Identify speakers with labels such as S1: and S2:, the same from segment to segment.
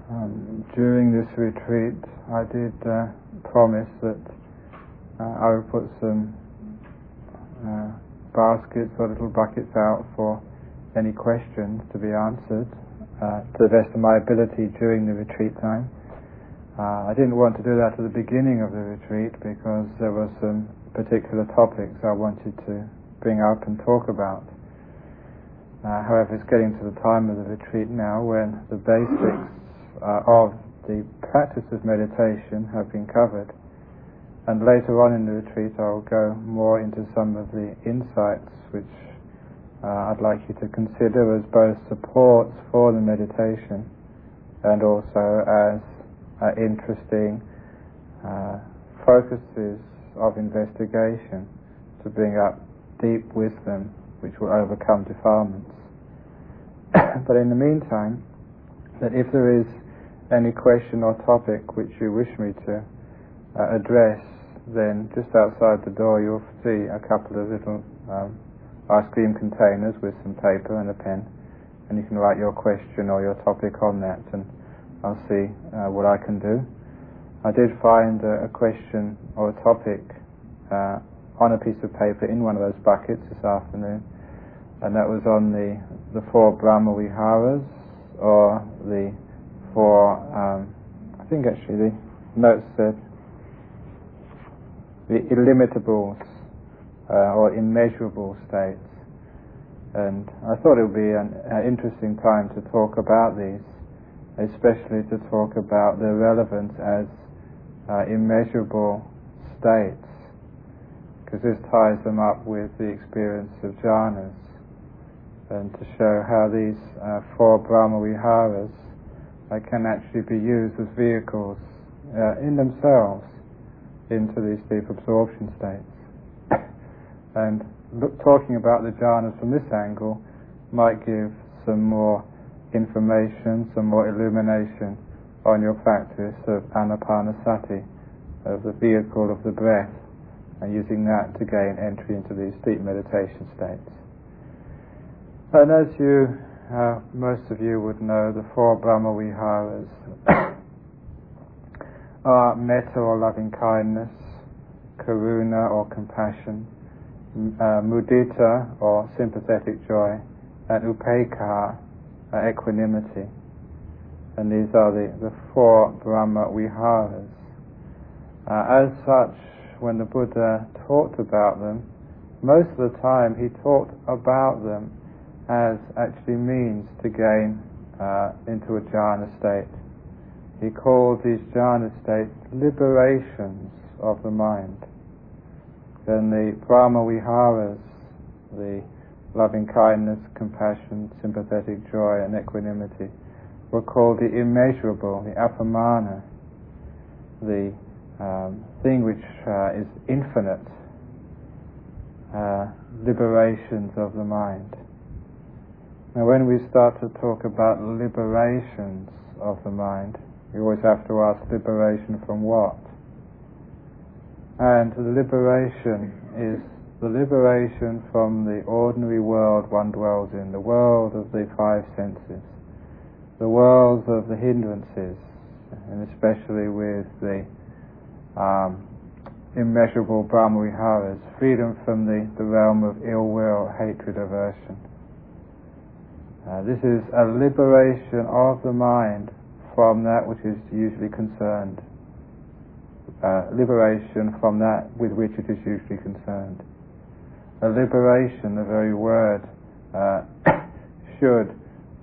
S1: During this retreat, I did promise that I would put some baskets or little buckets out for any questions to be answered to the best of my ability during the retreat time. I didn't want to do that at the beginning of the retreat because there were some particular topics I wanted to bring up and talk about. However, it's getting to the time of the retreat now when the basics of the practice of meditation have been covered, and later on in the retreat I'll go more into some of the insights which I'd like you to consider as both supports for the meditation and also as interesting focuses of investigation to bring up deep wisdom which will overcome defilements. But in the meantime, that if there is any question or topic which you wish me to address, then just outside the door you'll see a couple of little ice cream containers with some paper and a pen, and you can write your question or your topic on that, and I'll see what I can do. I did find a question or a topic on a piece of paper in one of those buckets this afternoon, and that was on the four Brahma Viharas, or the four, I think actually the notes said the illimitables or immeasurable states, and I thought it would be an interesting time to talk about these, especially to talk about their relevance as immeasurable states, because this ties them up with the experience of jhanas, and to show how these four Brahma Viharas can actually be used as vehicles in themselves into these deep absorption states. And talking about the jhanas from this angle might give some more information, some more illumination on your practice of anapanasati, of the vehicle of the breath, and using that to gain entry into these deep meditation states. And as you, most of you would know, the four Brahma Viharas are metta or loving kindness, karuna or compassion, mudita or sympathetic joy, and upekkha, equanimity. And these are the four Brahma Viharas. As such, when the Buddha talked about them, most of the time he talked about them as actually means to gain into a jhana state. He called these jhana states liberations of the mind. Then the Brahma Viharas, the loving kindness, compassion, sympathetic joy, and equanimity, were called the immeasurable, the apamana, the thing which is infinite, liberations of the mind. Now when we start to talk about liberations of the mind, we always have to ask, liberation from what? And the liberation is the liberation from the ordinary world one dwells in, the world of the five senses, the world of the hindrances, and especially with the immeasurable Brahma Viharas, freedom from the realm of ill will, hatred, aversion. This is a liberation of the mind from that which is usually concerned, liberation from that with which it is usually concerned. A liberation, the very word, should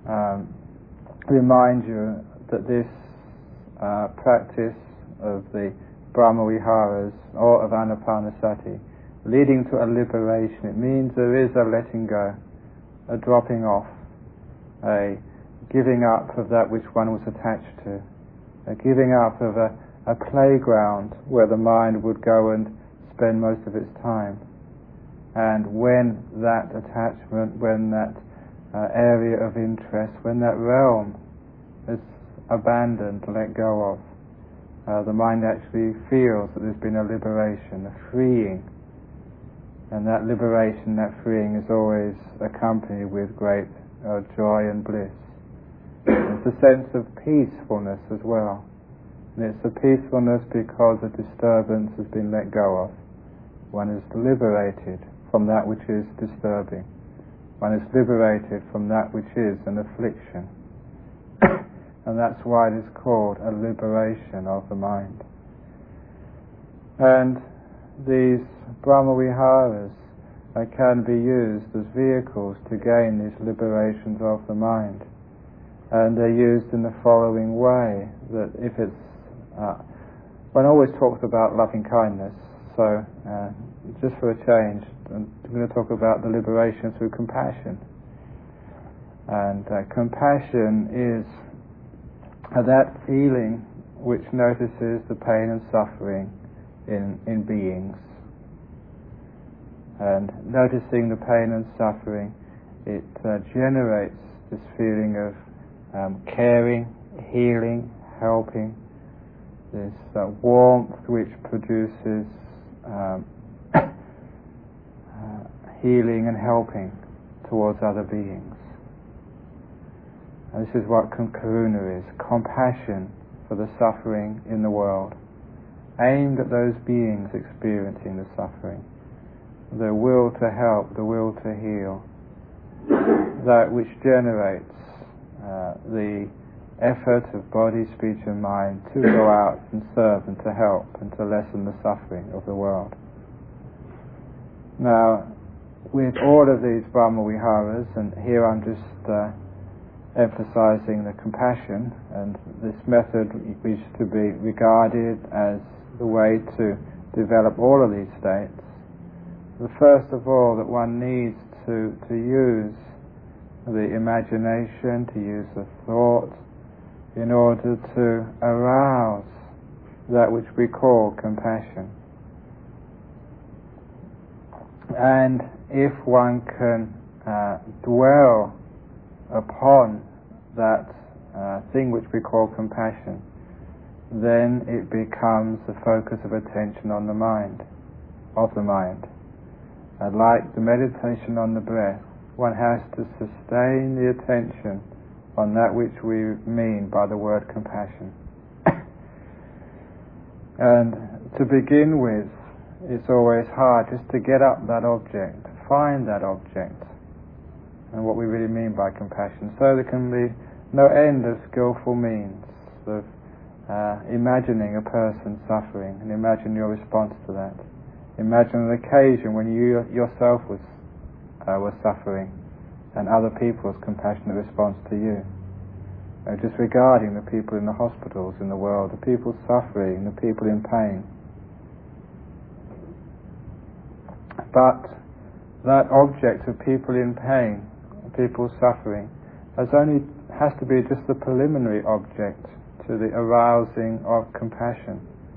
S1: remind you that this practice of the Brahma Viharas or of anapanasati, leading to a liberation, it means there is a letting go, a dropping off, a giving up of that which one was attached to, a giving up of a playground where the mind would go and spend most of its time. And when that attachment, when that area of interest, when that realm is abandoned, let go of, the mind actually feels that there's been a liberation, a freeing. And that liberation, that freeing is always accompanied with great joy and bliss. And it's a sense of peacefulness as well. And it's a peacefulness because a disturbance has been let go of. One is liberated from that which is disturbing. One is liberated from that which is an affliction. And that's why it is called a liberation of the mind. And these Brahma-viharas can be used as vehicles to gain these liberations of the mind. And they're used in the following way, that if it's one always talks about loving kindness, so just for a change, I'm going to talk about the liberation through compassion. And compassion is that feeling which notices the pain and suffering in beings. And noticing the pain and suffering, it generates this feeling of caring, healing, helping, this warmth which produces healing and helping towards other beings. And this is what karuna is, compassion for the suffering in the world, aimed at those beings experiencing the suffering. The will to help, the will to heal, that which generates the effort of body, speech and mind to go out and serve and to help and to lessen the suffering of the world. Now, with all of these Brahma-viharas, and here I'm just emphasizing the compassion, and this method is to be regarded as the way to develop all of these states. First of all, that one needs to use the imagination, to use the thought, in order to arouse that which we call compassion. And if one can dwell upon that thing which we call compassion, then it becomes the focus of attention on the mind, of the mind. And like the meditation on the breath, one has to sustain the attention on that which we mean by the word compassion. And to begin with, it's always hard just to get up that object, find that object, and what we really mean by compassion. So there can be no end of skillful means of imagining a person suffering, and imagine your response to that. Imagine an occasion when you yourself was suffering, and other people's compassionate response to you. Just regarding the people in the hospitals in the world, the people suffering, the people in pain. But that object of people in pain, people suffering, has to be just the preliminary object to the arousing of compassion.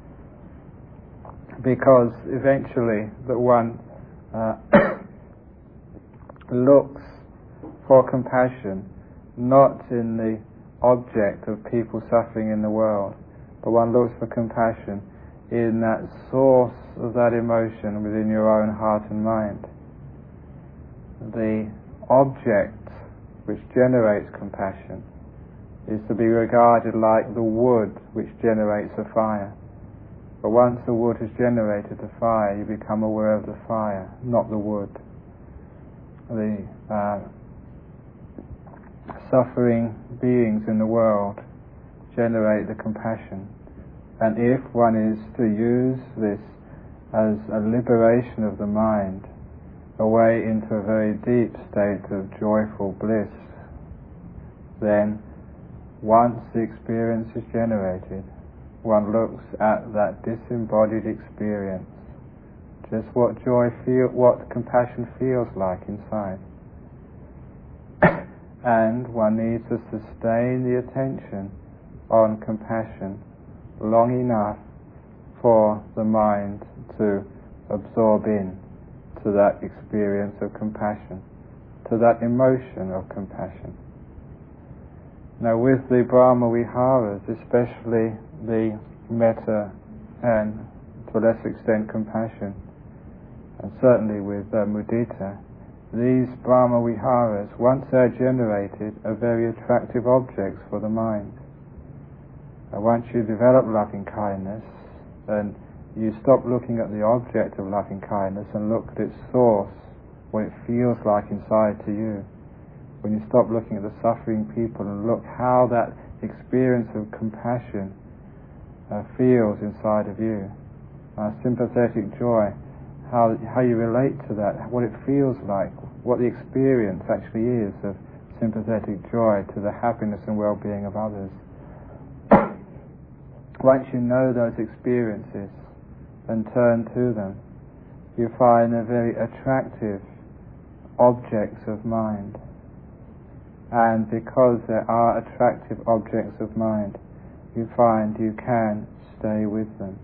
S1: Because eventually that one looks for compassion not in the object of people suffering in the world, but one looks for compassion in that source of that emotion within your own heart and mind. The object which generates compassion is to be regarded like the wood which generates a fire. But once the wood has generated the fire, you become aware of the fire, not the wood. The suffering beings in the world generate the compassion. And if one is to use this as a liberation of the mind, a way into a very deep state of joyful bliss, then once the experience is generated, one looks at that disembodied experience, just what what compassion feels like inside. And one needs to sustain the attention on compassion long enough for the mind to absorb in to that experience of compassion, to that emotion of compassion. Now with the Brahma-viharas, especially the metta and to a lesser extent compassion, and certainly with mudita, these Brahma Viharas, once they're generated, are very attractive objects for the mind. Once you develop loving kindness, and you stop looking at the object of loving kindness and look at its source, what it feels like inside to you. When you stop looking at the suffering people and look how that experience of compassion feels inside of you, sympathetic joy, how you relate to that, what it feels like, what the experience actually is of sympathetic joy to the happiness and well-being of others. Once you know those experiences and turn to them, you find they're very attractive objects of mind. And because there are attractive objects of mind, you find you can stay with them.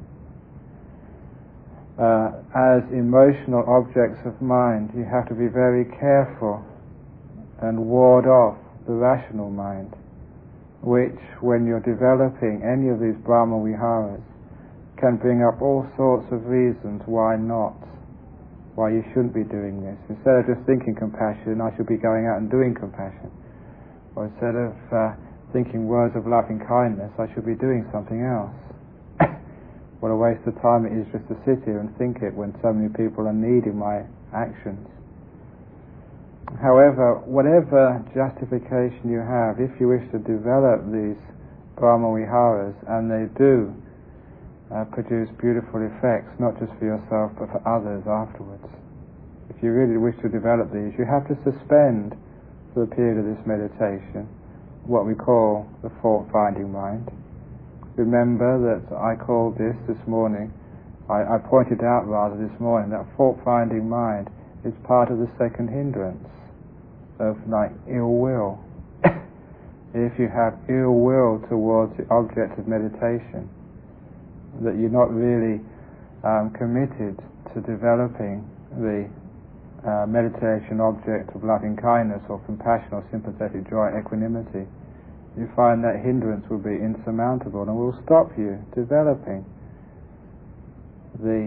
S1: As emotional objects of mind, you have to be very careful and ward off the rational mind, which, when you're developing any of these Brahma Viharas, can bring up all sorts of reasons why not, why you shouldn't be doing this. Instead of just thinking compassion, I should be going out and doing compassion. Or instead of thinking words of loving kindness, I should be doing something else. What a waste of time it is just to sit here and think it when so many people are needing my actions. However, whatever justification you have, if you wish to develop these Brahma Viharas, and they do produce beautiful effects, not just for yourself but for others afterwards. If you really wish to develop these, you have to suspend, for the period of this meditation, what we call the fault-finding mind. Remember that I called this morning, I pointed out rather this morning, that fault-finding mind is part of the second hindrance of like ill will. If you have ill will towards the object of meditation, that you're not really committed to developing the meditation object of loving kindness or compassion or sympathetic joy, equanimity, you find that hindrance will be insurmountable and will stop you developing the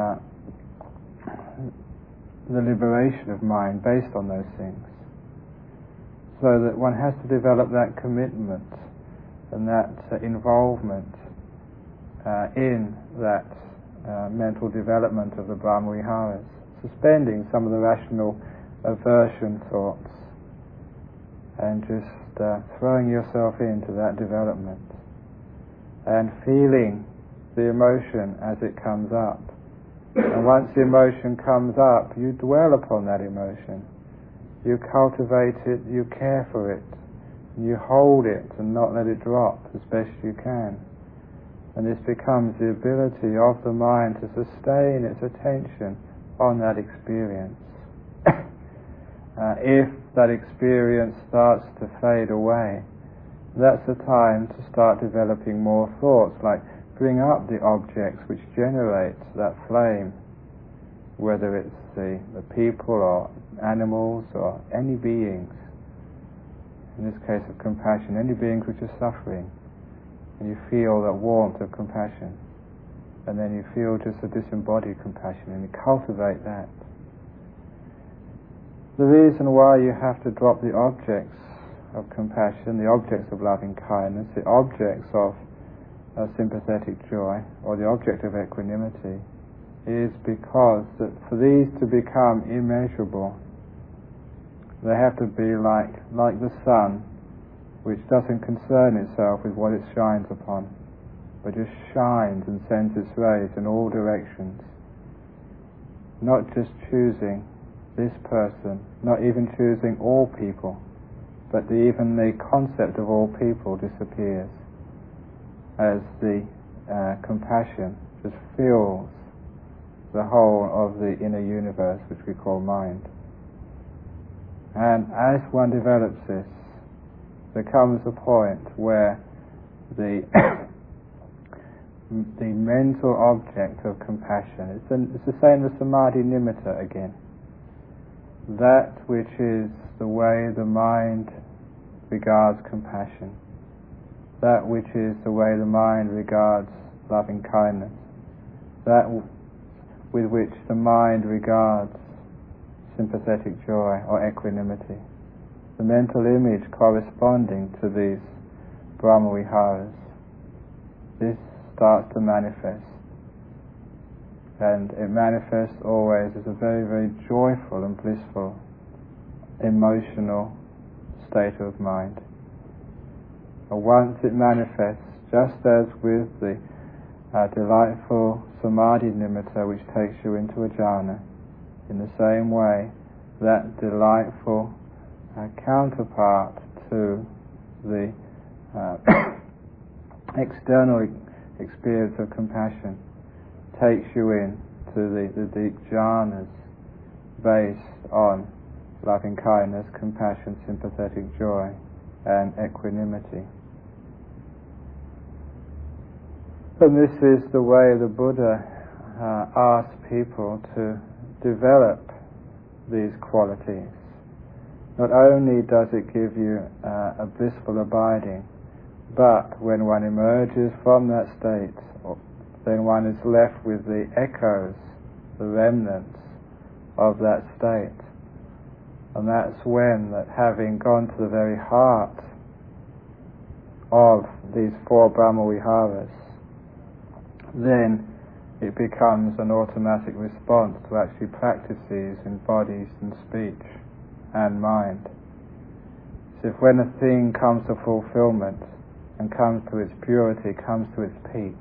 S1: liberation of mind based on those things. So that one has to develop that commitment and that involvement in that mental development of the Brahma Viharas, suspending some of the rational aversion thoughts and just throwing yourself into that development and feeling the emotion as it comes up. And once the emotion comes up, you dwell upon that emotion. You cultivate it, you care for it, you hold it and not let it drop as best you can. And this becomes the ability of the mind to sustain its attention on that experience. If that experience starts to fade away, that's the time to start developing more thoughts, like bring up the objects which generate that flame, whether it's the people or animals or any beings, in this case of compassion, any beings which are suffering, and you feel that warmth of compassion, and then you feel just a disembodied compassion, and you cultivate that. The reason why you have to drop the objects of compassion, the objects of loving kindness, the objects of sympathetic joy, or the object of equanimity, is because that for these to become immeasurable, they have to be like the sun, which doesn't concern itself with what it shines upon, but just shines and sends its rays in all directions, not just choosing this person, not even choosing all people, but even the concept of all people disappears as the compassion just fills the whole of the inner universe which we call mind. And as one develops this, there comes a point where the the mental object of compassion, it's the same as samadhi nimitta again, that which is the way the mind regards compassion, that which is the way the mind regards loving kindness, that with which the mind regards sympathetic joy or equanimity. The mental image corresponding to these Brahma-viharas, this starts to manifest. And it manifests always as a very, very joyful and blissful emotional state of mind. But once it manifests, just as with the delightful samadhi nimitta which takes you into a jhana, in the same way, that delightful counterpart to the external experience of compassion takes you in to the deep jhanas based on loving kindness, compassion, sympathetic joy, and equanimity. And this is the way the Buddha asked people to develop these qualities. Not only does it give you a blissful abiding, but when one emerges from that state, then one is left with the echoes, the remnants of that state. And that's when, that having gone to the very heart of these four Brahma-viharas, then it becomes an automatic response to actually practice these in bodies and speech and mind. So if when a thing comes to fulfillment and comes to its purity, comes to its peak,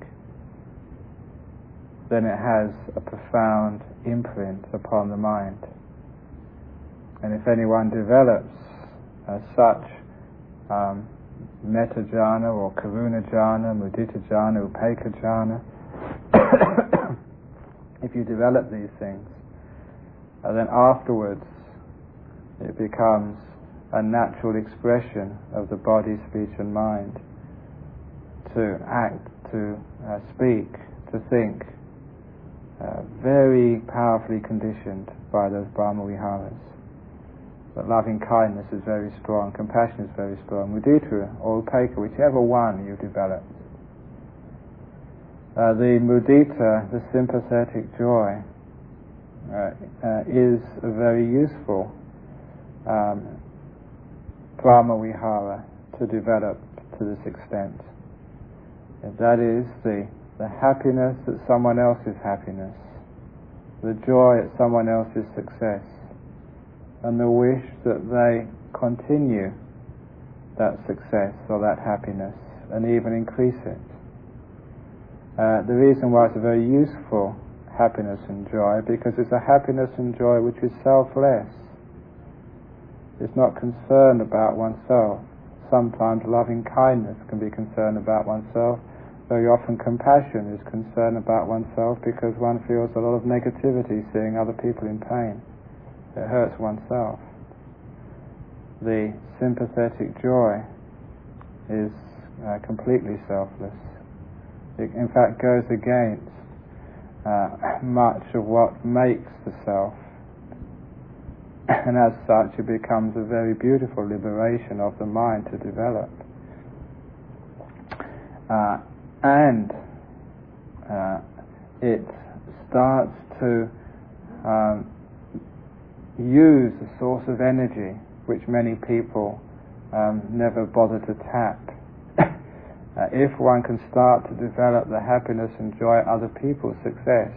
S1: then it has a profound imprint upon the mind. And if anyone develops such metta jhana or karuna jhana, mudita jhana, upekkha jhana, if you develop these things, then afterwards it becomes a natural expression of the body, speech and mind to act, to speak, to think, very powerfully conditioned by those Brahma-viharas. But loving kindness is very strong, compassion is very strong, mudita or upekkha, whichever one you develop. The mudita, the sympathetic joy, is a very useful Brahma-vihara to develop to this extent. And that is the happiness at someone else's happiness, the joy at someone else's success, and the wish that they continue that success or that happiness and even increase it. The reason why it's a very useful happiness and joy, because it's a happiness and joy which is selfless. It's not concerned about oneself. Sometimes loving kindness can be concerned about oneself. Very often compassion is concerned about oneself because one feels a lot of negativity seeing other people in pain. It hurts oneself. The sympathetic joy is completely selfless. It in fact goes against much of what makes the self, and as such it becomes a very beautiful liberation of the mind to develop. And it starts to use a source of energy which many people never bother to tap. If one can start to develop the happiness and joy at other people's success,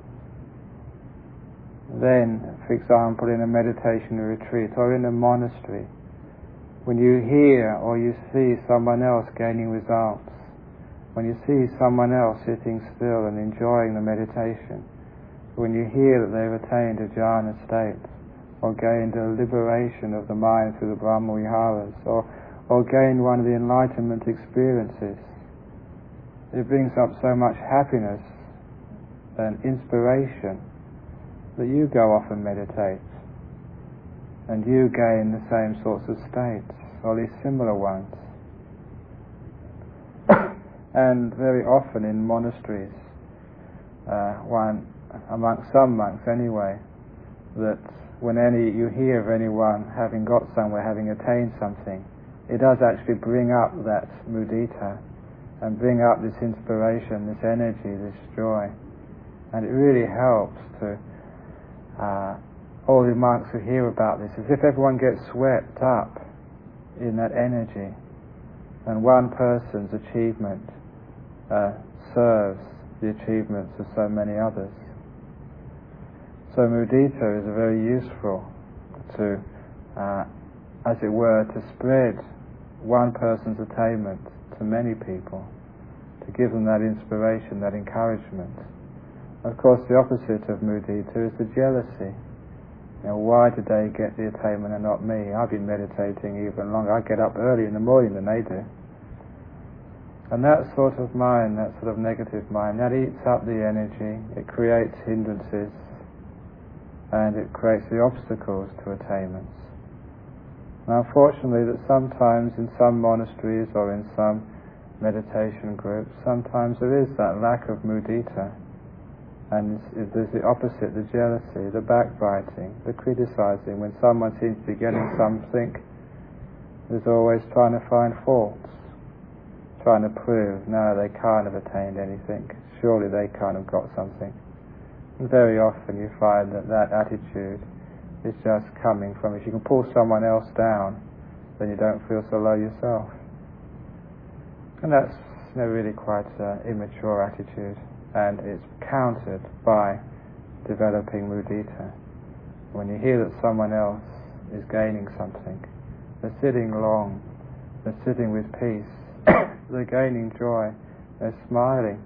S1: then, for example, in a meditation retreat or in a monastery, when you hear or you see someone else gaining results, when you see someone else sitting still and enjoying the meditation, when you hear that they've attained a jhana state, or gained a liberation of the mind through the Brahma-viharas, or gained one of the enlightenment experiences, it brings up so much happiness and inspiration that you go off and meditate, and you gain the same sorts of states, or these similar ones. And very often in monasteries, amongst some monks anyway, that when you hear of anyone having got somewhere, having attained something, it does actually bring up that mudita and bring up this inspiration, this energy, this joy, and it really helps to all the monks who hear about this, as if everyone gets swept up in that energy, and one person's achievement serves the achievements of so many others. So mudita is very useful to, as it were, to spread one person's attainment to many people, to give them that inspiration, that encouragement. Of course, the opposite of mudita is the jealousy. Why did they get the attainment and not me? I've been meditating even longer. I get up early in the morning than they do. And that sort of mind, that sort of negative mind, that eats up the energy, it creates hindrances, and it creates the obstacles to attainments. Now, unfortunately, that sometimes in some monasteries or in some meditation groups, sometimes there is that lack of mudita, and there's the opposite, the jealousy, the backbiting, the criticizing. When someone seems to be getting something, there's always trying to find faults, trying to prove, no, they can't have attained anything, surely they can't have got something. And very often you find that that attitude is just coming from, if you can pull someone else down, then you don't feel so low yourself. And that's really quite an immature attitude, and it's countered by developing mudita. When you hear that someone else is gaining something, they're sitting long, they're sitting with peace, they're gaining joy, they're smiling,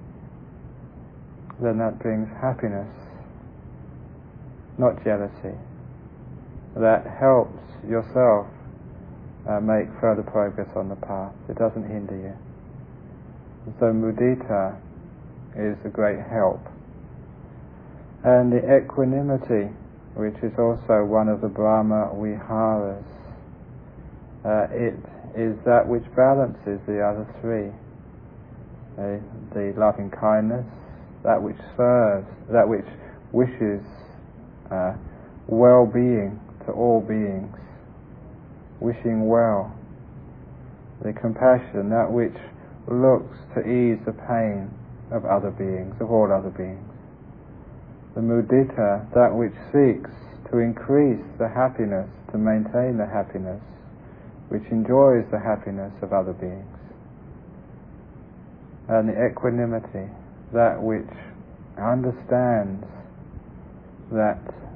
S1: then that brings happiness, not jealousy. That helps yourself make further progress on the path. It doesn't hinder you. And so mudita is a great help. And the equanimity, which is also one of the Brahma Viharas, it is that which balances the other three. The loving kindness, that which serves, that which wishes well-being to all beings, wishing well. The compassion, that which looks to ease the pain of other beings, of all other beings. The mudita, that which seeks to increase the happiness, to maintain the happiness, which enjoys the happiness of other beings. And the equanimity, that which understands that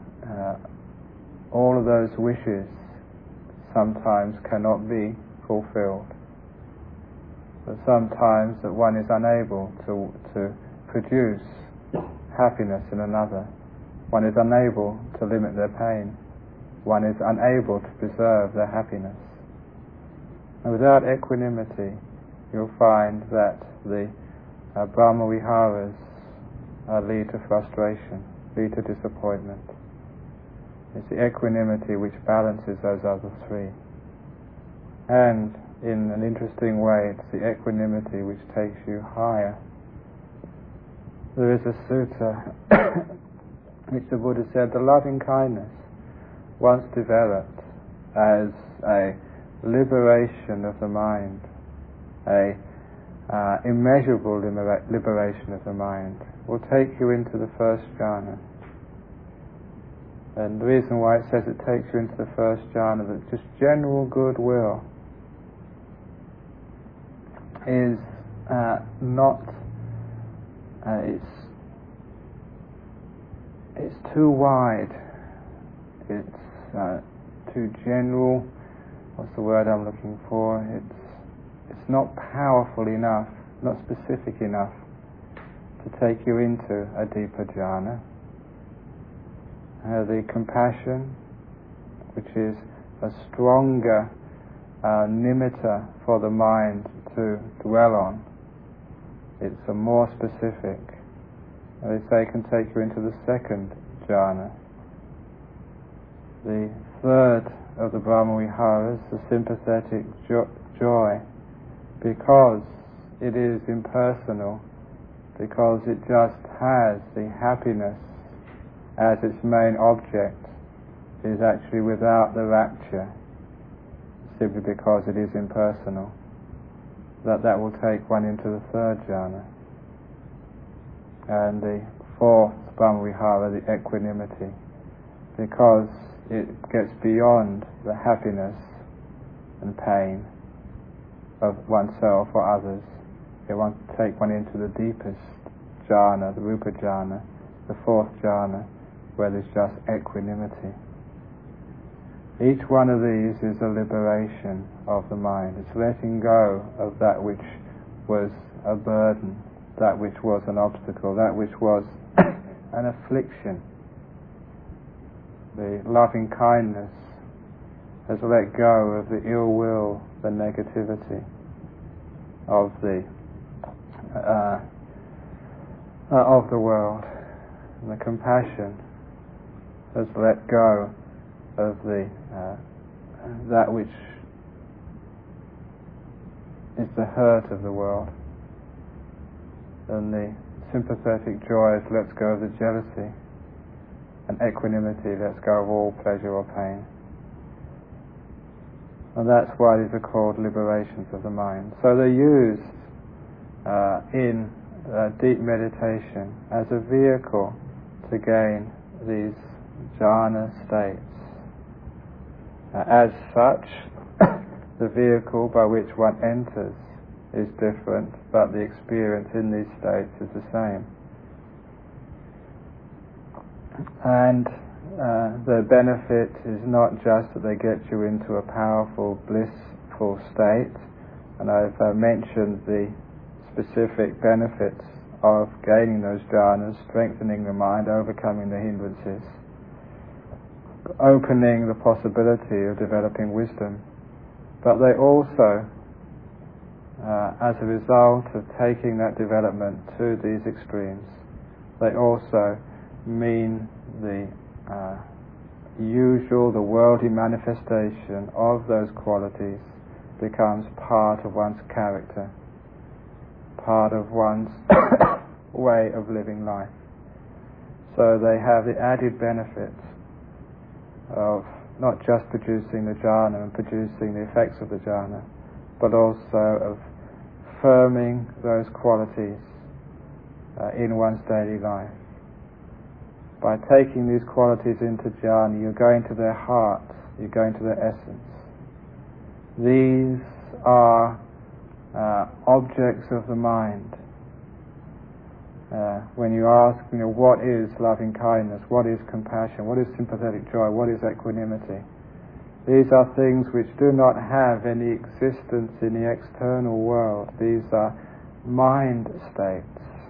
S1: all of those wishes sometimes cannot be fulfilled. That sometimes that one is unable to produce happiness in another. One is unable to limit their pain. One is unable to preserve their happiness. And without equanimity, you'll find that the Brahma Viharas lead to frustration, lead to disappointment. It's the equanimity which balances those other three. And in an interesting way, it's the equanimity which takes you higher. There is a sutta which the Buddha said, the loving kindness, once developed as a liberation of the mind, a immeasurable liberation of the mind, will take you into the first jhana. And the reason why it says it takes you into the first jhana, that just general goodwill is not, it's too wide, it's too general, what's the word I'm looking for, it's not powerful enough, not specific enough to take you into a deeper jhana. The compassion, which is a stronger nimitta for the mind to dwell on, it's a more specific. They say it can take you into the second jhana. The third of the Brahma Viharas, the sympathetic joy, because it is impersonal, because it just has the happiness as its main object, is actually without the rapture, simply because it is impersonal, that will take one into the third jhana. And the fourth Brahma Vihara, the equanimity, because it gets beyond the happiness and pain of oneself or others. It wants to take one into the deepest jhana, the Rupa jhana, the fourth jhana, where there's just equanimity. Each one of these is a liberation of the mind. It's letting go of that which was a burden, that which was an obstacle, that which was an affliction. The loving kindness has let go of the ill will, the negativity of the world. And the compassion has let go of the that which is the hurt of the world. And the sympathetic joy lets go of the jealousy, and equanimity lets go of all pleasure or pain. And that's why these are called liberations of the mind. So they're used in deep meditation as a vehicle to gain these jhana states. As such, the vehicle by which one enters is different, but the experience in these states is the same. And the benefit is not just that they get you into a powerful, blissful state, and I've mentioned the specific benefits of gaining those jhanas, strengthening the mind, overcoming the hindrances, opening the possibility of developing wisdom. But they also, as a result of taking that development to these extremes, they also mean the the worldly manifestation of those qualities becomes part of one's character, part of one's way of living life. So they have the added benefits of not just producing the jhana and producing the effects of the jhana, but also of firming those qualities in one's daily life. By taking these qualities into jhana, you're going to their hearts, you're going to their essence. These are objects of the mind. When you ask, what is loving kindness, what is compassion, what is sympathetic joy, what is equanimity, these are things which do not have any existence in the external world. These are mind states.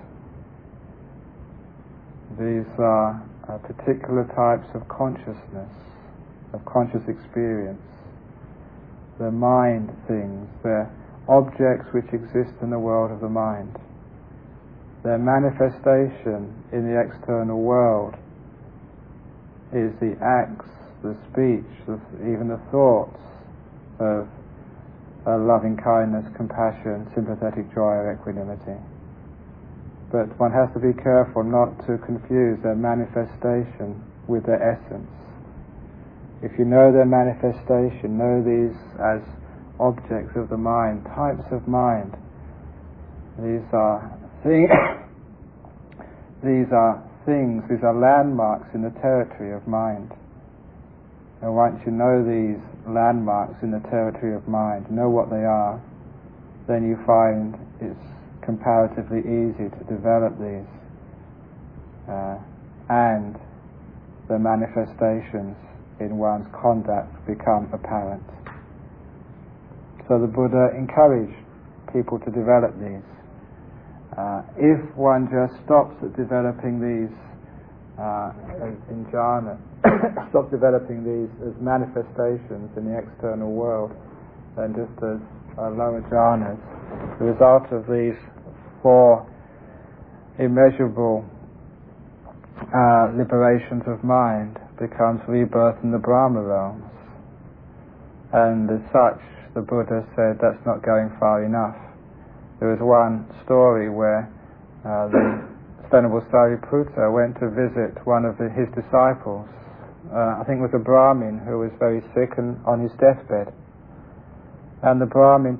S1: These are particular types of consciousness, of conscious experience. They're mind things. They're objects which exist in the world of the mind. Their manifestation in the external world is the acts, the speech, even the thoughts of loving kindness, compassion, sympathetic joy, or equanimity. But one has to be careful not to confuse their manifestation with their essence. If you know their manifestation, know these as objects of the mind, types of mind. These are things, these are landmarks in the territory of mind. And once you know these landmarks in the territory of mind, know what they are, then you find it's comparatively easy to develop these, and the manifestations in one's conduct become apparent. So the Buddha encouraged people to develop these. If one just stops at developing these in jhana, stops developing these as manifestations in the external world, then just as lower jhanas, the result of these four immeasurable liberations of mind becomes rebirth in the Brahma realms. And as such, the Buddha said that's not going far enough. There was one story where the Venerable Sariputta went to visit one of his disciples. I think it was a Brahmin who was very sick and on his deathbed. And the Brahmin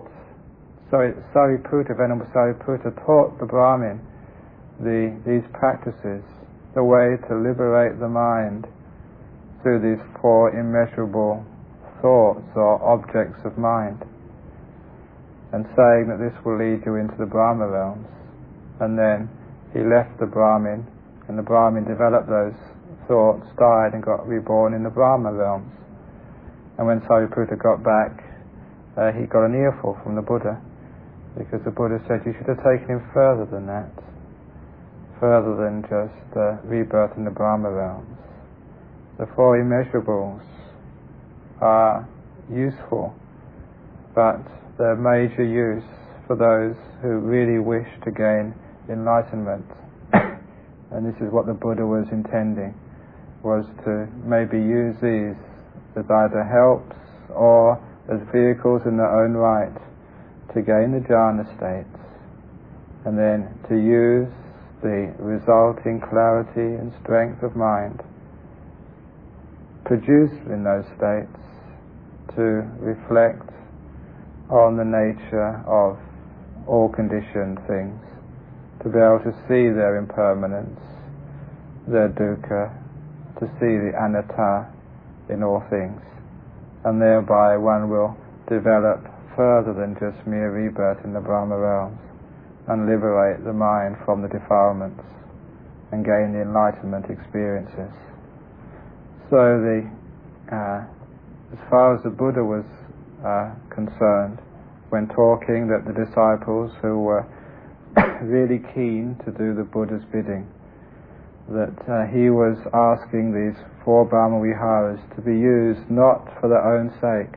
S1: Venerable Sariputta taught the Brahmin these practices, the way to liberate the mind through these four immeasurable thoughts or objects of mind, and saying that this will lead you into the Brahma realms. And then he left the Brahmin, and the Brahmin developed those thoughts, died, and got reborn in the Brahma realms. And when Sariputta got back, he got an earful from the Buddha, because the Buddha said you should have taken him further than that, further than just rebirth in the Brahma realms. The four immeasurables are useful, but their major use for those who really wish to gain enlightenment, and this is what the Buddha was intending, was to maybe use these as either helps or as vehicles in their own right to gain the jhana states, and then to use the resulting clarity and strength of mind produced in those states to reflect on the nature of all conditioned things, to be able to see their impermanence, their dukkha, to see the anatta in all things, and thereby one will develop further than just mere rebirth in the Brahma realms, and liberate the mind from the defilements and gain the enlightenment experiences. So as far as the Buddha was concerned, when talking, that the disciples who were really keen to do the Buddha's bidding, that he was asking these four Brahma Viharas to be used not for their own sake,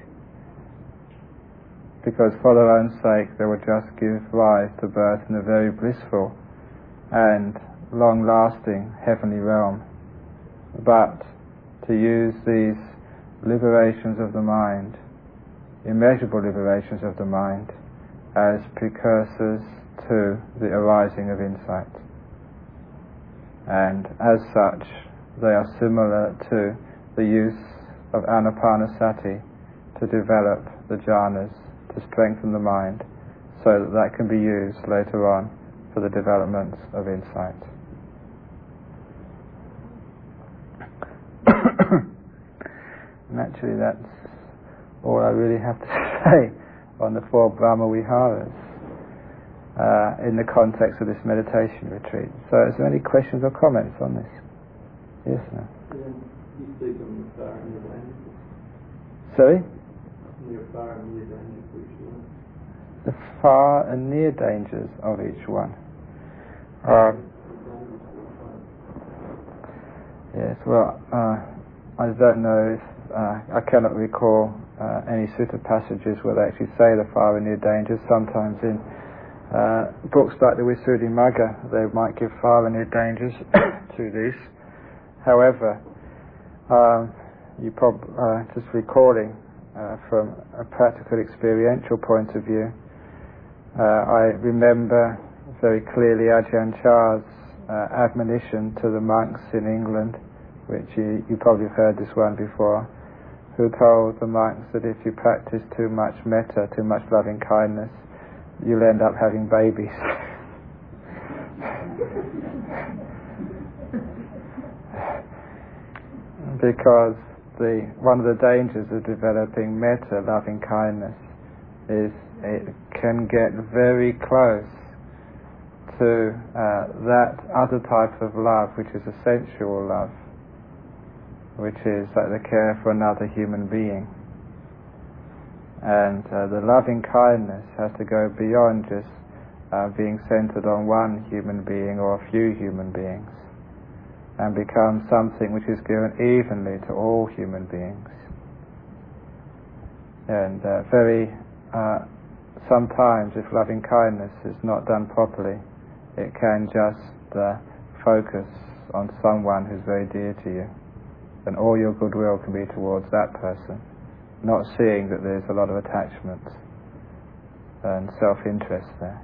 S1: because for their own sake they would just give rise to birth in a very blissful and long-lasting heavenly realm, but to use these liberations of the mind, immeasurable liberations of the mind, as precursors to the arising of insight. And as such, they are similar to the use of anapanasati to develop the jhanas, to strengthen the mind, so that that can be used later on for the development of insight. And actually that's all I really have to say on the four Brahma Viharas in the context of this meditation retreat. So is there any questions or comments on this? Yes, no?
S2: You speak on the far and near dangers.
S1: Sorry?
S2: The far and near dangers of each one.
S1: The far and near dangers of each one. Yes, well, I don't know if I cannot recall any sutta passages where they actually say the far and near dangers. Sometimes in books like the Visuddhimagga, they might give far and near dangers to these. However, just recalling from a practical experiential point of view, I remember very clearly Ajahn Chah's admonition to the monks in England, which you probably have heard this one before, who told the monks that if you practice too much metta, too much loving kindness, you'll end up having babies. Because one of the dangers of developing metta, loving kindness, is it can get very close to that other type of love, which is a sensual love, which is like the care for another human being. And the loving kindness has to go beyond just being centered on one human being or a few human beings, and become something which is given evenly to all human beings. And sometimes if loving kindness is not done properly, it can just focus on someone who's very dear to you, and all your goodwill can be towards that person, not seeing that there's a lot of attachment and self-interest there.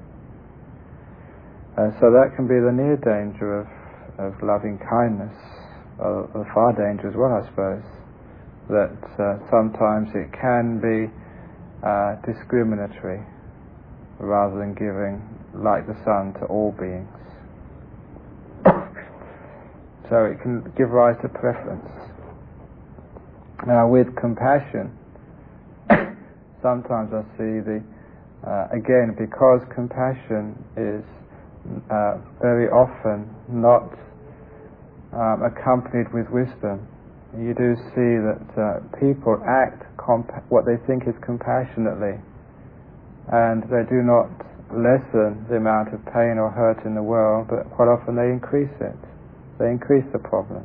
S1: So that can be the near danger of loving kindness, or the far danger as well, I suppose, that sometimes it can be discriminatory rather than giving like the sun to all beings. So it can give rise to preference. with compassion, sometimes I see again, because compassion is very often not accompanied with wisdom, you do see that people act what they think is compassionately, and they do not lessen the amount of pain or hurt in the world, but quite often they increase it. They increase the problem.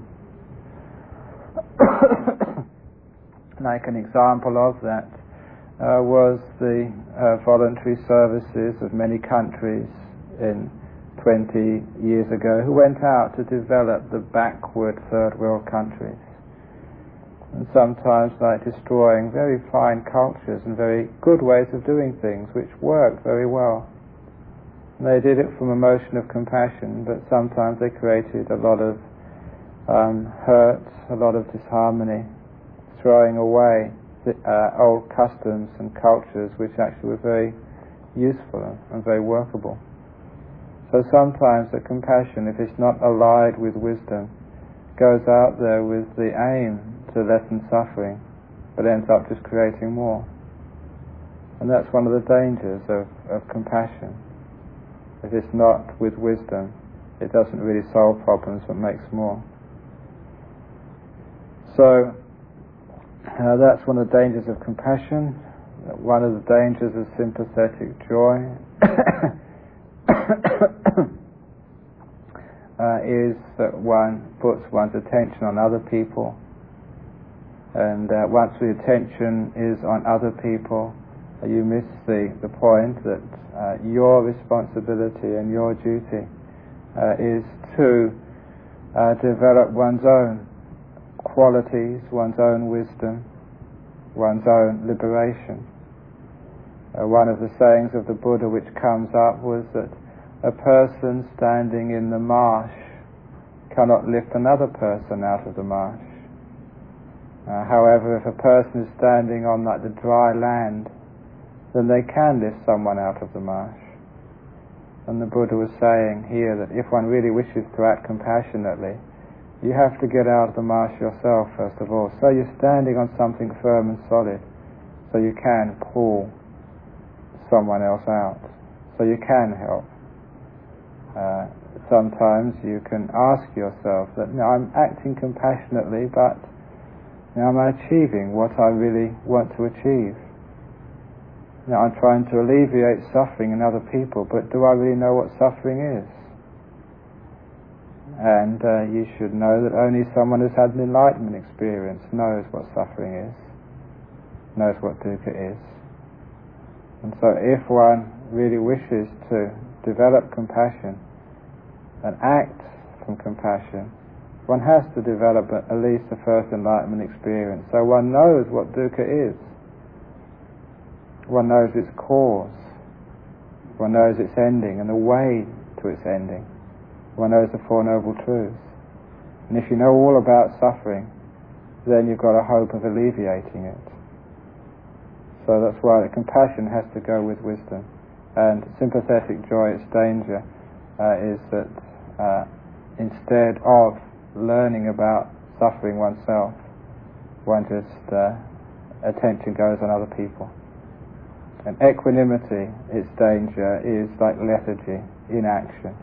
S1: Like an example of that was the voluntary services of many countries in 20 years ago who went out to develop the backward third world countries, and sometimes like destroying very fine cultures and very good ways of doing things which worked very well. And they did it from a motion of compassion, but sometimes they created a lot of hurt, a lot of disharmony, throwing away the old customs and cultures which actually were very useful and very workable. So sometimes the compassion, if it's not allied with wisdom, goes out there with the aim to lessen suffering, but ends up just creating more. And that's one of the dangers of compassion. If it's not with wisdom, it doesn't really solve problems, but makes more. So that's one of the dangers of compassion. One of the dangers of sympathetic joy is that one puts one's attention on other people, and once the attention is on other people, you miss the point that your responsibility and your duty is to develop one's own qualities, one's own wisdom, one's own liberation. One of the sayings of the Buddha which comes up was that a person standing in the marsh cannot lift another person out of the marsh. However, if a person is standing on like the dry land, then they can lift someone out of the marsh. And the Buddha was saying here that if one really wishes to act compassionately, you have to get out of the marsh yourself first of all. So you're standing on something firm and solid, so you can pull someone else out, so you can help. Sometimes you can ask yourself that, I'm acting compassionately, but am I achieving what I really want to achieve? I'm trying to alleviate suffering in other people, but do I really know what suffering is? And you should know that only someone who's had an enlightenment experience knows what suffering is, knows what dukkha is. And so if one really wishes to develop compassion and act from compassion, one has to develop at least the first enlightenment experience. So one knows what dukkha is. One knows its cause. One knows its ending and the way to its ending. One knows the Four Noble Truths. And if you know all about suffering, then you've got a hope of alleviating it. So that's why the compassion has to go with wisdom. And sympathetic joy, its danger, is that instead of learning about suffering oneself, one just attention goes on other people. And equanimity, its danger, is like lethargy, inaction.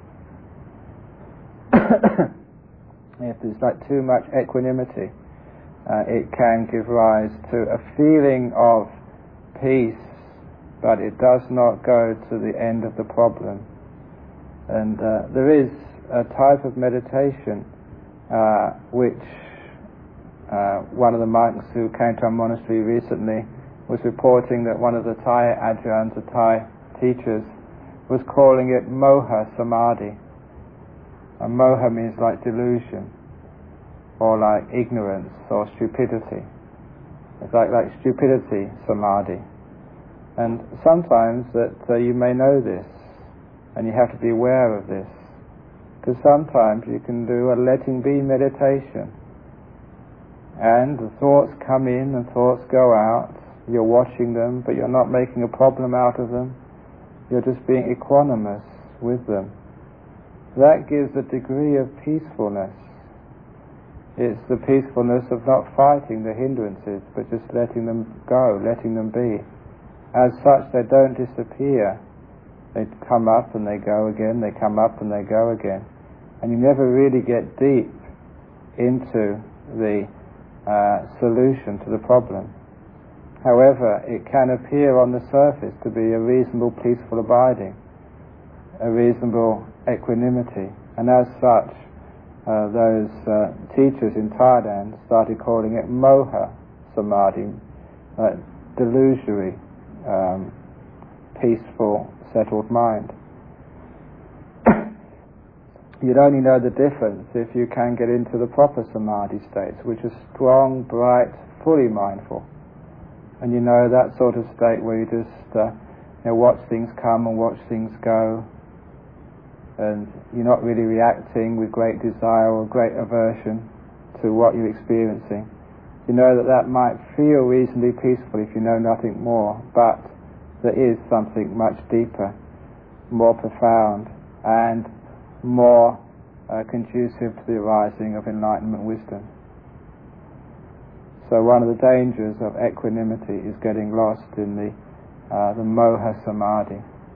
S1: If there's like too much equanimity, it can give rise to a feeling of peace, but it does not go to the end of the problem. And there is a type of meditation which one of the monks who came to our monastery recently was reporting that one of the Thai ajahns, the Thai teachers, was calling it moha samadhi. And moha means like delusion, or like ignorance, or stupidity. It's like stupidity samadhi. And sometimes that you may know this, and you have to be aware of this, because sometimes you can do a letting be meditation, and the thoughts come in and thoughts go out. You're watching them, but you're not making a problem out of them. You're just being equanimous with them. That gives a degree of peacefulness. It's the peacefulness of not fighting the hindrances, but just letting them go, letting them be. As such, they don't disappear. They come up and they go again, they come up and they go again. And you never really get deep into the solution to the problem. However, it can appear on the surface to be a reasonable, peaceful abiding, a reasonable equanimity. And as such, those teachers in Thailand started calling it moha samadhi, delusory, peaceful, settled mind. You'd only know the difference if you can get into the proper samadhi states, which are strong, bright, fully mindful. And you know that sort of state where you just watch things come and watch things go, and you're not really reacting with great desire or great aversion to what you're experiencing. You know that might feel reasonably peaceful if you know nothing more, but there is something much deeper, more profound, and more conducive to the arising of enlightenment wisdom. So one of the dangers of equanimity is getting lost in the moha samadhi.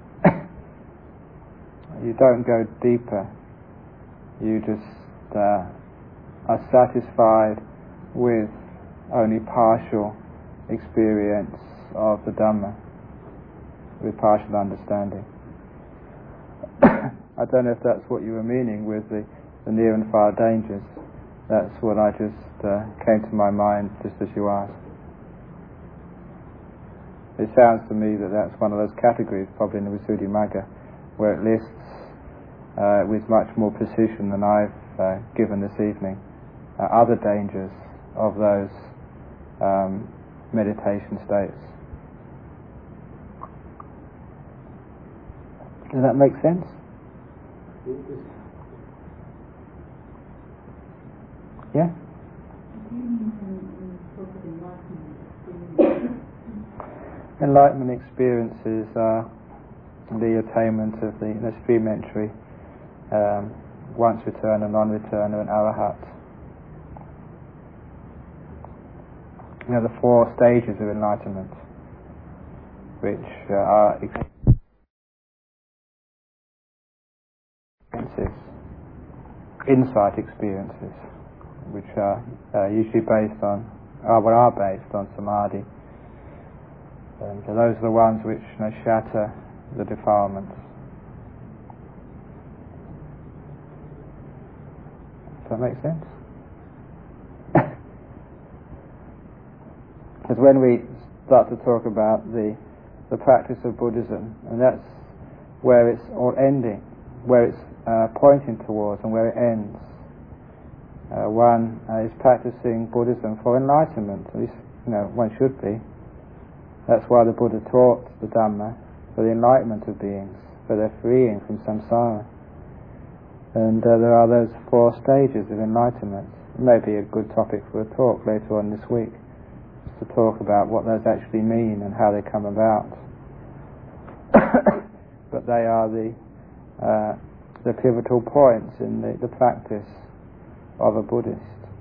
S1: You don't go deeper. You just are satisfied with only partial experience of the Dhamma, with partial understanding. I don't know if that's what you were meaning with the near and far dangers. That's what I just came to my mind just as you asked. It sounds to me that that's one of those categories, probably in the Visuddhimagga, where it lists with much more precision than I've given this evening other dangers of those meditation states. Does that make sense? Yeah? Enlightenment experiences are the attainment of the stream entry, once returner, non-returner, and arahat. The 4 stages of enlightenment, which are experiences, insight experiences, which are usually based on, are based on samadhi. And those are the ones which shatter the defilements. Does that make sense? Because when we start to talk about the practice of Buddhism, and that's where it's all ending, where it's pointing towards and where it ends. One is practicing Buddhism for enlightenment, at least one should be. That's why the Buddha taught the Dhamma, for the enlightenment of beings, for their freeing from samsara. And there are those 4 stages of enlightenment. It may be a good topic for a talk later on this week, just to talk about what those actually mean and how they come about. But they are the pivotal points in the practice of a Buddhist.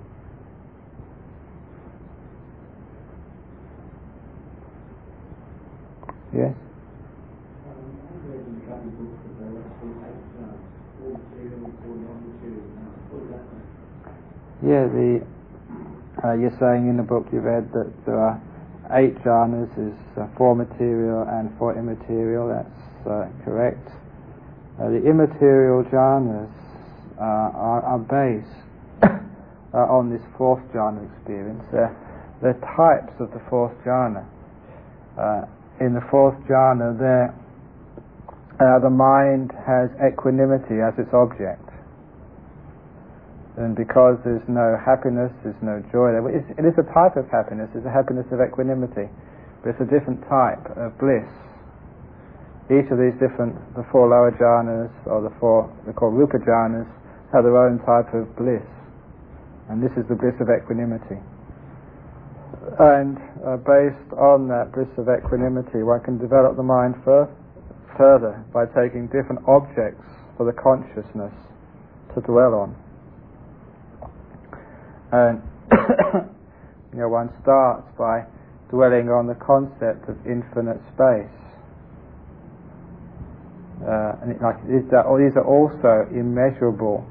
S1: Yes? Yeah, you're saying in the book you read that there are 8 jhanas, is 4 material and 4 immaterial. That's correct. The immaterial jhanas are based on this 4th jhana experience. They're types of the 4th jhana. In the 4th jhana, the mind has equanimity as its object. And because there's no happiness, there's no joy there. It is a type of happiness. It's a happiness of equanimity, but it's a different type of bliss. Each of these different, the 4 lower jhanas, or the 4 they're called rupa jhanas, have their own type of bliss, and this is the bliss of equanimity. And based on that bliss of equanimity, one can develop the mind further by taking different objects for the consciousness to dwell on. And one starts by dwelling on the concept of infinite space. These are also immeasurable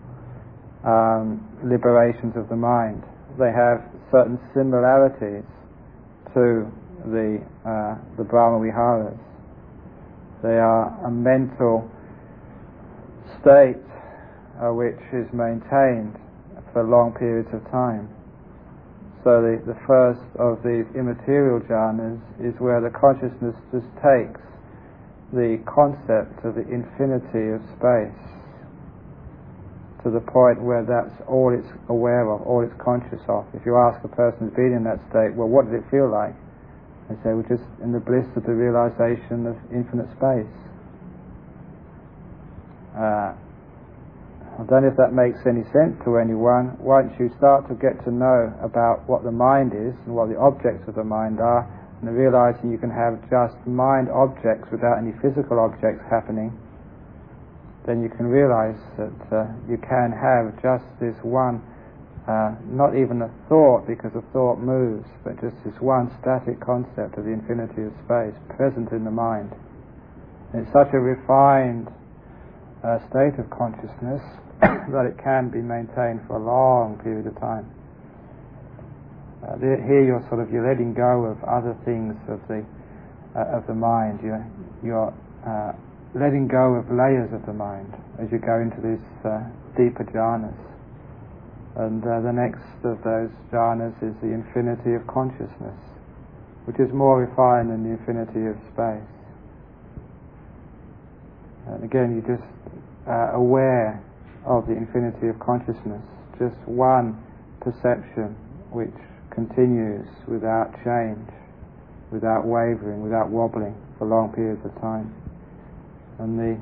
S1: liberations of the mind. They have certain similarities to the Brahma Viharas. They are a mental state which is maintained for long periods of time. So the first of these immaterial jhanas is where the consciousness just takes the concept of the infinity of space to the point where that's all it's aware of, all it's conscious of. If you ask a person who's been in that state, well, what did it feel like? They say, we're just in the bliss of the realization of infinite space. I don't know if that makes any sense to anyone. Once you start to get to know about what the mind is and what the objects of the mind are, and realizing you can have just mind objects without any physical objects happening, then you can realize that you can have just this one, not even a thought, because a thought moves, but just this one static concept of the infinity of space present in the mind. And it's such a refined state of consciousness that it can be maintained for a long period of time. Here you're letting go of other things of the mind. You're letting go of layers of the mind as you go into these deeper jhanas. And the next of those jhanas is the infinity of consciousness, which is more refined than the infinity of space. And again, you're just aware of the infinity of consciousness, just one perception which continues without change, without wavering, without wobbling for long periods of time. And the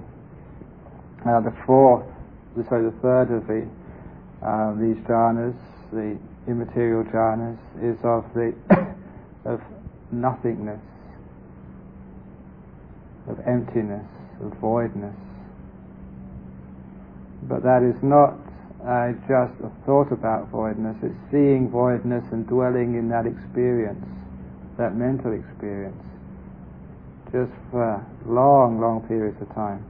S1: third of these jhanas, the immaterial jhanas, is of of nothingness, of emptiness, of voidness. But that is not just a thought about voidness, it's seeing voidness and dwelling in that experience, that mental experience, just for long, long periods of time.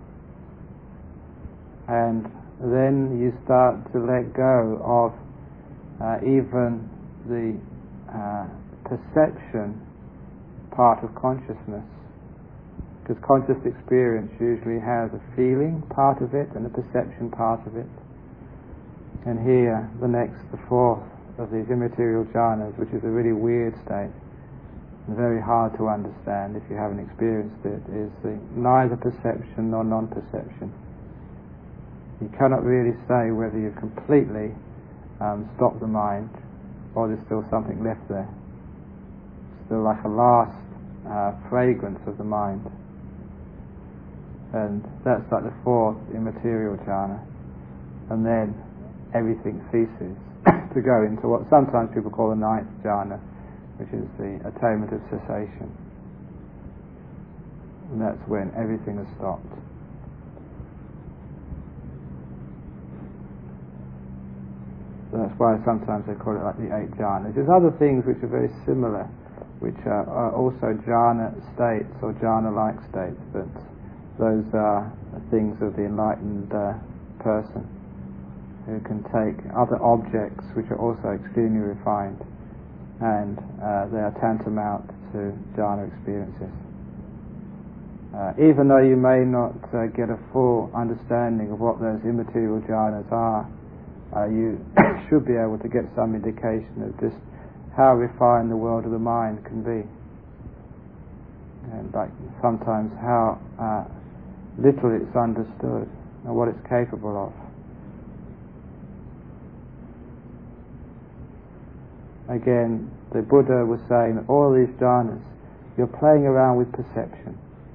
S1: And then you start to let go of even the perception part of consciousness, because conscious experience usually has a feeling part of it and a perception part of it. And here, the fourth of these immaterial jhanas, which is a really weird state, and very hard to understand if you haven't experienced it, is the neither perception nor non-perception. You cannot really say whether you've completely stopped the mind or there's still something left there. Still like a last fragrance of the mind. And that's like the fourth immaterial jhana. And then everything ceases to go into what sometimes people call the ninth jhana, which is the attainment of cessation. And that's when everything has stopped. So that's why sometimes they call it like the eight jhanas. There's other things which are very similar, which are also jhana states or jhana-like states, but those are things of the enlightened person who can take other objects which are also extremely refined, and they are tantamount to jhana experiences. Even though you may not get a full understanding of what those immaterial jhanas are, you should be able to get some indication of just how refined the world of the mind can be, and like sometimes how little it's understood and what it's capable of. Again, the Buddha was saying that all these jhanas, you're playing around with perception.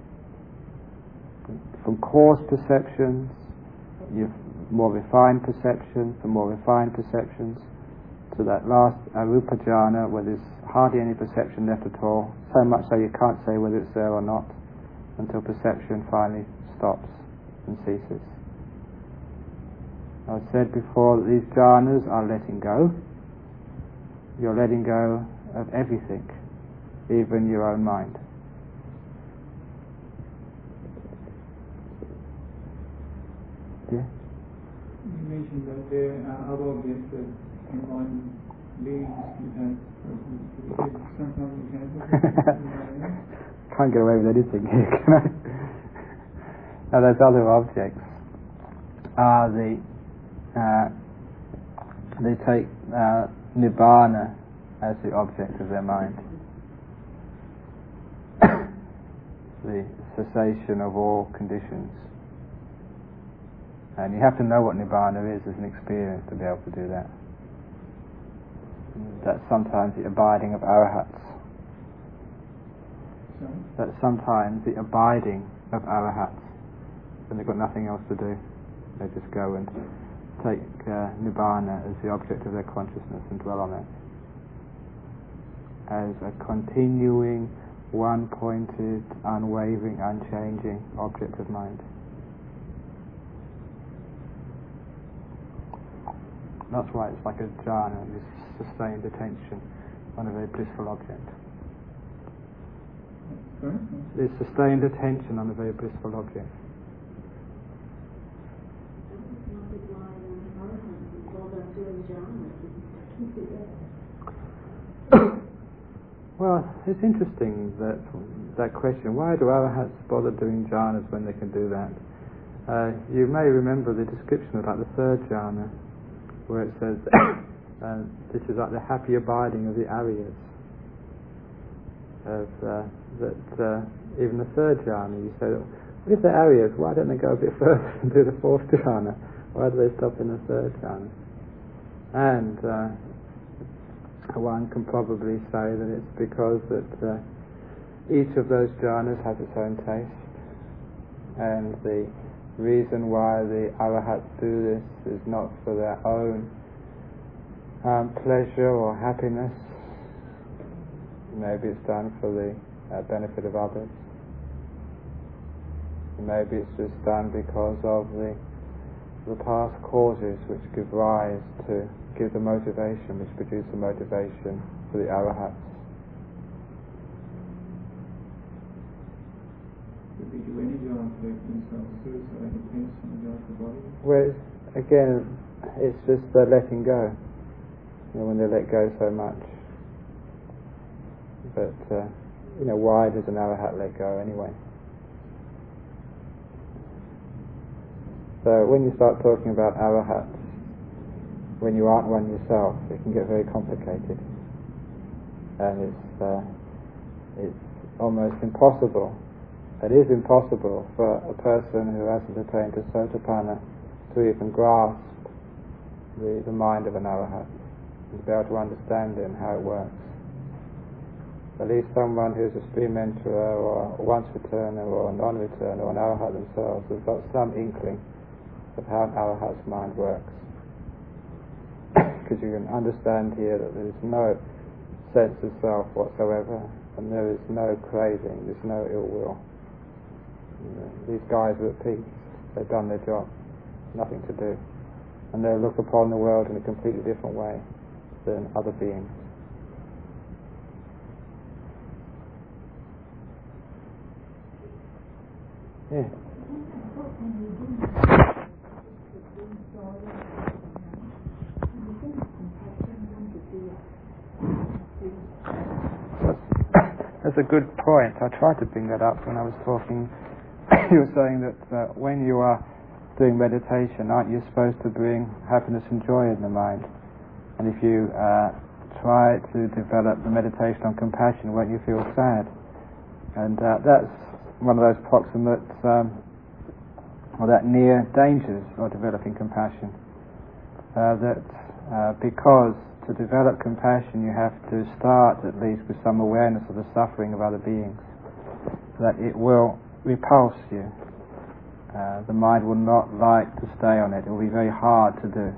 S1: From coarse perceptions, you've more refined perceptions, from more refined perceptions, to that last arupa jhana where there's hardly any perception left at all, so much so you can't say whether it's there or not, until perception finally stops and ceases. I've said before that these jhanas are letting go, you're letting go of everything, even your own mind. Yeah?
S3: You mentioned that there are other objects that combine beings and sometimes
S1: can't get away with anything here, can I? Now those other objects are they take Nibbana as the object of their mind. The cessation of all conditions. And you have to know what Nibbana is as an experience to be able to do that. That's sometimes the abiding of arahats. That's sometimes the abiding of arahats. When they've got nothing else to do, they just go and take Nibbana as the object of their consciousness and dwell on it. As a continuing, one-pointed, unwavering, unchanging object of mind. That's why it's like a jhana, this sustained attention on a very blissful object. This sustained attention on a very blissful object. Well, it's interesting that question. Why do arahats bother doing jhanas when they can do that? You may remember the description of like the third jhana, where it says this is like the happy abiding of the Aryas. Even the third jhana, you say, what if they're Aryas, why don't they go a bit further and do the fourth jhana? Why do they stop in the third jhana? And one can probably say that it's because that each of those jhanas has its own taste, and the reason why the arahats do this is not for their own pleasure or happiness. Maybe it's done for the benefit of others. Maybe it's just done because of the past causes which give rise to give the motivation, which produce the motivation for the arahats. Well, again, it's just letting go. When they let go so much. But why does an arahat let go anyway? So when you start talking about arahats, when you aren't one yourself, it can get very complicated, and it's almost impossible. It is impossible for a person who hasn't attained to Sotapanna to even grasp the mind of an arahat, and to be able to understand it and how it works. At least someone who's a stream enterer or a once-returner or a non-returner or an arahat themselves has got some inkling of how an arahat's mind works. Because you can understand here that there is no sense of self whatsoever, and there is no craving, there's no ill will. These guys are at peace, they've done their job, nothing to do, and they look upon the world in a completely different way than other beings. Yeah. That's a good point. I tried to bring that up when I was talking. You were saying that when you are doing meditation, aren't you supposed to bring happiness and joy in the mind? And if you try to develop the meditation on compassion, won't you feel sad? And that's one of those proximate or that near dangers of developing compassion. Because to develop compassion you have to start at least with some awareness of the suffering of other beings, that it will repulse you. The mind will not like to stay on it. It will be very hard to do.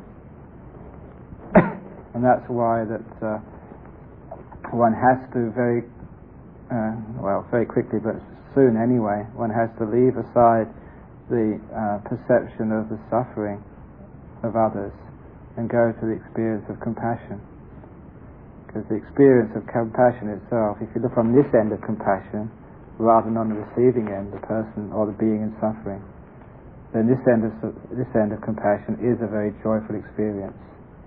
S1: And that's why that one has to very quickly, but soon anyway, one has to leave aside the perception of the suffering of others and go to the experience of compassion. Because the experience of compassion itself, if you look on this end of compassion, rather than on the receiving end, the person or the being in suffering, then this end of compassion is a very joyful experience.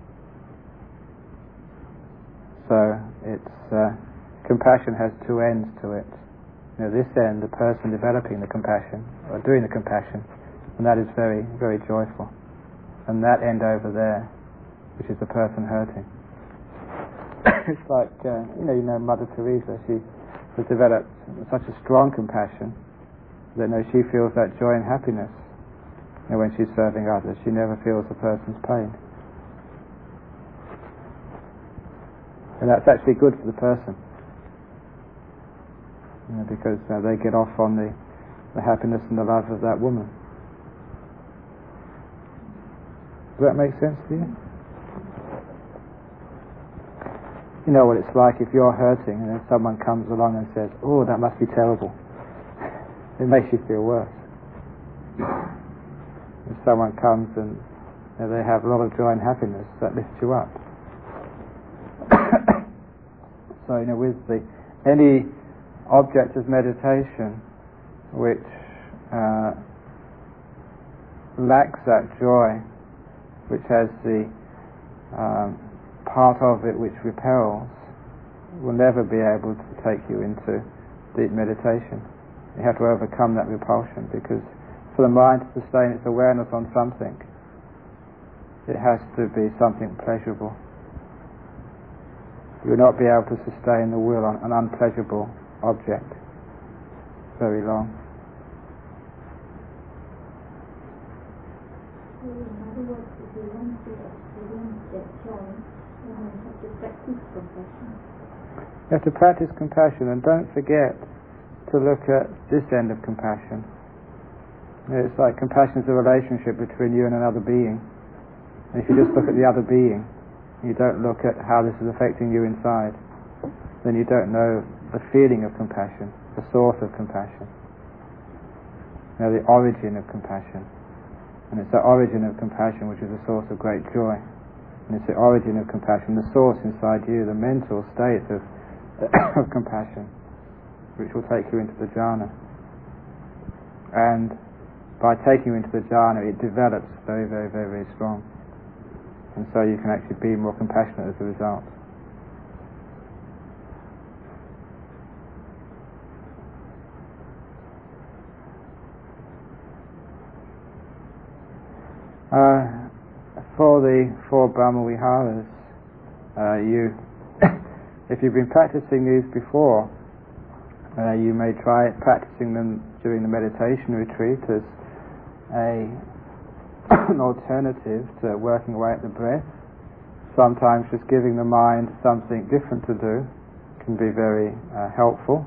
S1: So it's compassion has two ends to it. This end, the person developing the compassion or doing the compassion, and that is very, very joyful. And that end over there, which is the person hurting. It's like Mother Teresa. She has developed such a strong compassion that she feels that joy and happiness. When she's serving others, she never feels the person's pain. And that's actually good for the person, because they get off on the happiness and the love of that woman. Does that make sense to you? You know what it's like if you're hurting and then someone comes along and says, "Oh, that must be terrible." It makes you feel worse. If someone comes and they have a lot of joy and happiness, that lifts you up. So, with any object of meditation which lacks that joy, which has the part of it which repels, will never be able to take you into deep meditation. You have to overcome that repulsion, because for the mind to sustain its awareness on something, it has to be something pleasurable. You will not be able to sustain the will on an unpleasurable object very long.
S4: So in other words, if you want to experience that joy, then you have to practice compassion.
S1: You have to practice compassion, and don't forget to look at this end of compassion. It's like compassion is a relationship between you and another being. And if you just look at the other being, you don't look at how this is affecting you inside, then you don't know the feeling of compassion, the source of compassion, the origin of compassion. And it's the origin of compassion which is the source of great joy. And it's the origin of compassion, the source inside you, the mental state of compassion, which will take you into the jhana. And by taking you into the jhana, it develops very, very, very, very strong. And so you can actually be more compassionate as a result. For the 4 Brahma Viharas, if you've been practicing these before, you may try practicing them during the meditation retreat as an alternative to working away at the breath. Sometimes just giving the mind something different to do can be very helpful.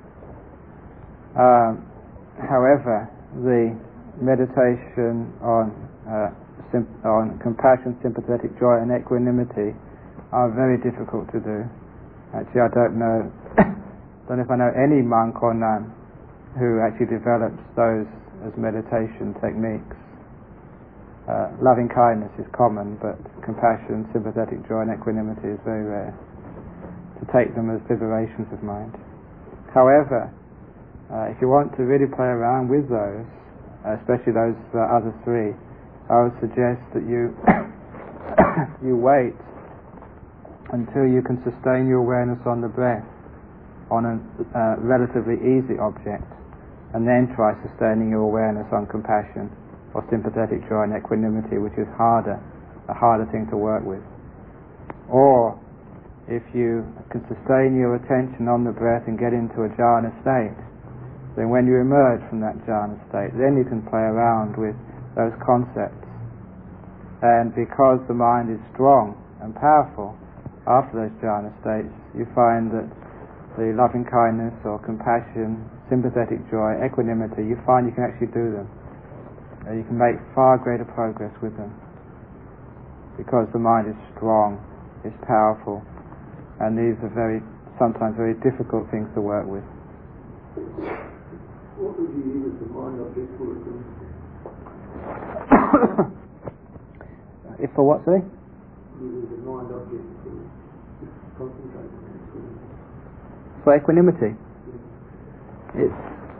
S1: However, the meditation on compassion, sympathetic joy and equanimity are very difficult to do. Actually, I don't know if I know any monk or nun who actually develops those as meditation techniques. Loving kindness is common, but compassion, sympathetic joy and equanimity is very rare. To take them as liberations of mind. However, if you want to really play around with those, especially those other 3, I would suggest that you you wait until you can sustain your awareness on the breath on a relatively easy object, and then try sustaining your awareness on compassion or sympathetic joy and equanimity, which is a harder thing to work with. Or if you can sustain your attention on the breath and get into a jhana state, then when you emerge from that jhana state, then you can play around with those concepts. And because the mind is strong and powerful after those jhana states, you find that the loving kindness or compassion, sympathetic joy, equanimity, you find you can actually do them. You can make far greater progress with them because the mind is strong, is powerful, and these are sometimes very difficult things to work with.
S2: What would you use as the mind object for it?
S1: If for what, sorry?
S2: Use the mind object for concentration.
S1: for equanimity. It's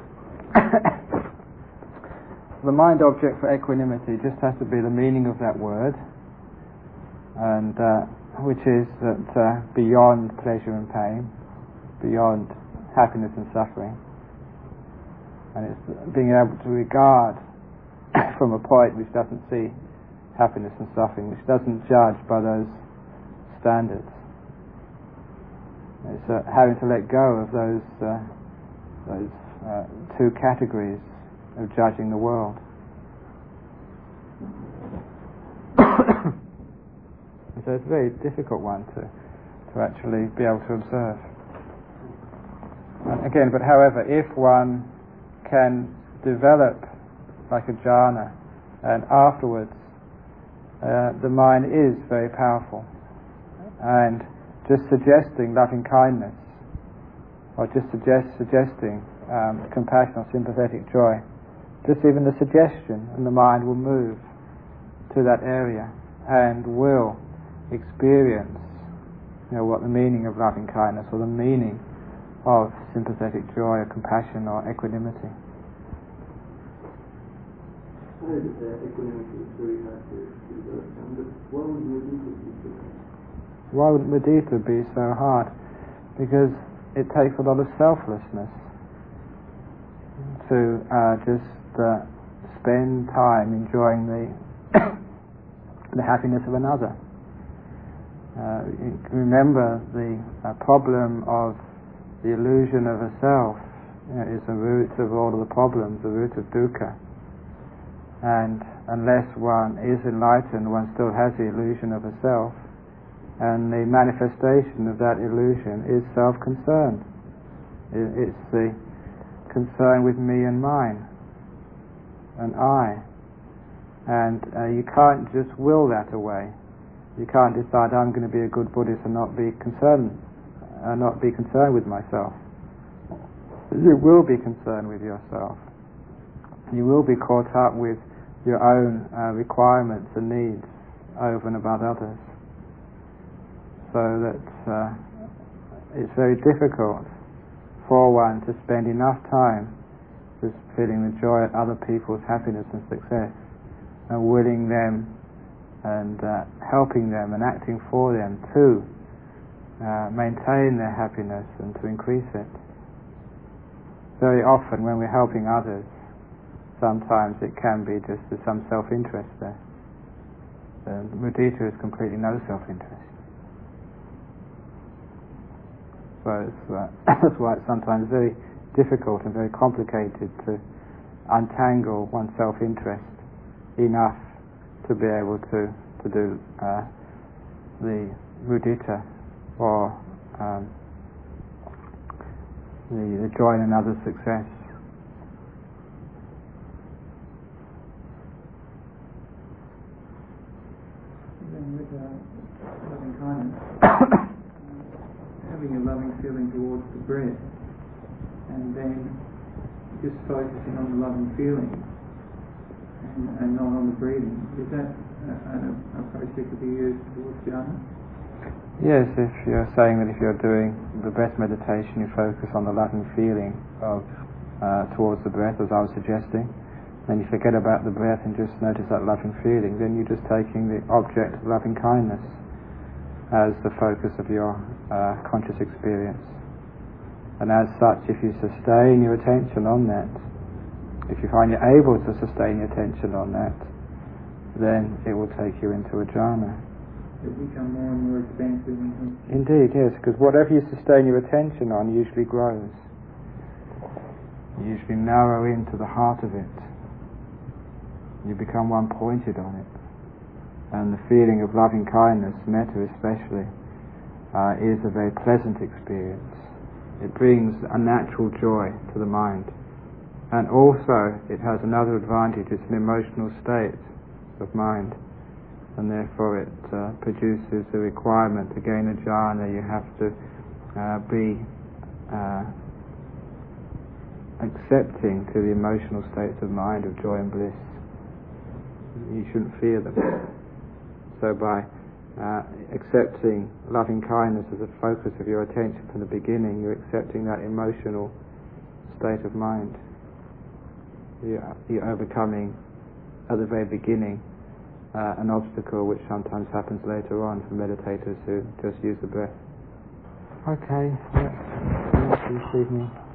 S1: the mind object for equanimity just has to be the meaning of that word, and which is that beyond pleasure and pain, beyond happiness and suffering, and it's being able to regard from a point which doesn't see happiness and suffering, which doesn't judge by those standards. It's having to let go of those two categories of judging the world. So it's a very difficult one to actually be able to observe. And again, but however, if one can develop like a jhana, and afterwards the mind is very powerful, and just suggesting loving kindness, or just suggesting compassion or sympathetic joy, just even the suggestion, and the mind will move to that area and will experience, what the meaning of loving kindness or the meaning of sympathetic joy or compassion or equanimity.
S2: I know that equanimity is very hard to develop, but why would mudita be so hard?
S1: Why would mudita be so hard? Because it takes a lot of selflessness to just spend time enjoying the happiness of another. Remember, the problem of the illusion of a self is the root of all of the problems, the root of dukkha. And unless one is enlightened, one still has the illusion of a self, and the manifestation of that illusion is self-concern. It's the concern with me and mine and I. And you can't just will that away. You can't decide I'm going to be a good Buddhist and not be concerned with myself. You will be concerned with yourself. You will be caught up with your own requirements and needs over and above others. So that it's very difficult for one to spend enough time just feeling the joy at other people's happiness and success, and willing them and helping them and acting for them to maintain their happiness and to increase it. Very often when we're helping others, sometimes it can be just there's some self-interest there. Mudita is completely no self-interest. So that's why it's sometimes very difficult and very complicated to untangle one's self-interest enough to be able to do the mudita, or the joy in another's success.
S3: Then with loving kindness, having a loving feeling towards the breath, and then just focusing on the loving feeling and not on the breathing. Is that an approach that could be used towards jhana?
S1: Yes, if you're saying that if you're doing the breath meditation, you focus on the loving feeling of towards the breath, as I was suggesting, then you forget about the breath and just notice that loving feeling, then you're just taking the object of loving kindness as the focus of your conscious experience. And as such, if you sustain your attention on that, if you find you're able to sustain your attention on that, then it will take you into a jhana.
S3: It will become more and more expansive.
S1: Indeed, yes, because whatever you sustain your attention on usually grows. You usually narrow into the heart of it. You become one-pointed on it. And the feeling of loving kindness, metta especially, is a very pleasant experience. It brings a natural joy to the mind. And also, it has another advantage, it's an emotional state of mind. And therefore it produces a requirement to gain a jhana. You have to be accepting to the emotional states of mind of joy and bliss. You shouldn't fear them. So by accepting loving kindness as a focus of your attention from the beginning, you're accepting that emotional state of mind. You're overcoming at the very beginning an obstacle which sometimes happens later on for meditators who just use the breath. Okay, that's this evening.